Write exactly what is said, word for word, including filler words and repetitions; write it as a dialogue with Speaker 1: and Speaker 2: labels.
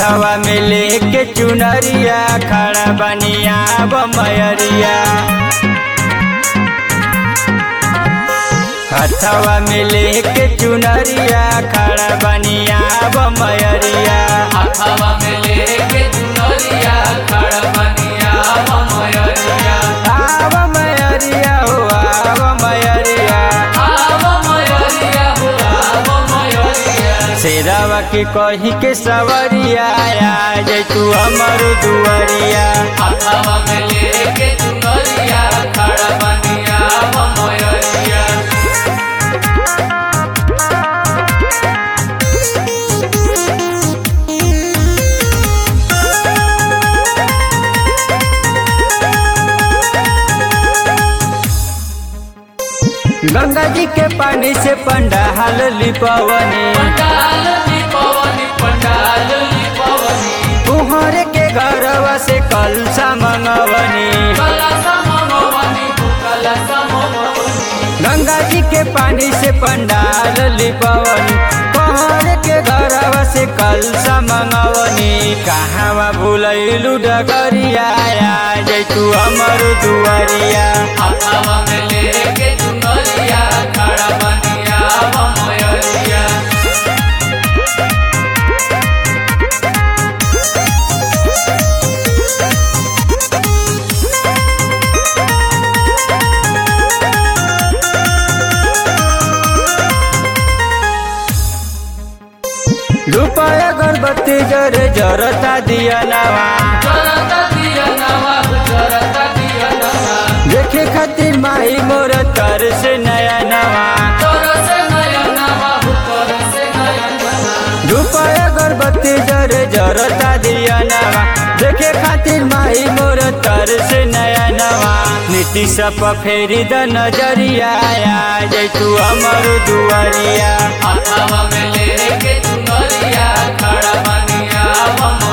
Speaker 1: हथवा में लेके चुनरिया खड़ा बनिया बमयरिया। हथवा में लेके चुनरिया खड़ा बनिया बमयरिया।
Speaker 2: हथवा में लेके चुनरिया खड़ा बनिया बमयरिया।
Speaker 1: आव मयरिया हो आव मयरिया।
Speaker 2: आव मयरिया हो आव मयरिया।
Speaker 1: शेरावा के कही के सवरिया आ जाय तू हमर दुआरिया।
Speaker 2: हथवा में लेके चुनरिया खड़ा बनिया बमयरिया।
Speaker 1: गंगा जी के पानी से पंडाल लिपवनी।
Speaker 2: पंडाल लिपवनी पंडाल लिपवनी।
Speaker 1: तुहरे के घरवा से कलसा मंगवनी।
Speaker 2: कलसा मंगवनी कलसा मंगवनी।
Speaker 1: गंगा जी के पानी से पंडाल लिपवनी। तुहरे के घरवा से कलसा मंगवनी। कहवा भूलैलू डगरिया आ जाय तू हमर दुआरिया।
Speaker 2: हथवा में लेके चुनरिया खड़ा बनिया बमयरिया।
Speaker 1: रुपया अगरबत्ती जरे जरता दिया नवा।
Speaker 2: जरता दिया नवा जरता दिया नवा।
Speaker 1: देखे खातिर माई मोर तर से नया नवा।
Speaker 2: तोर से नया नवा तोर से नया नवा।
Speaker 1: रुपया अगरबत्ती जरे जरता दिया नवा। देखे खातिर माई मोर तर से नया नवा। नीति सब फेरी द नजरिया आ जाय तू हमर दुआरिया।
Speaker 2: हथवा में लेके चुनरिया खड़ा बनिया बमयरिया।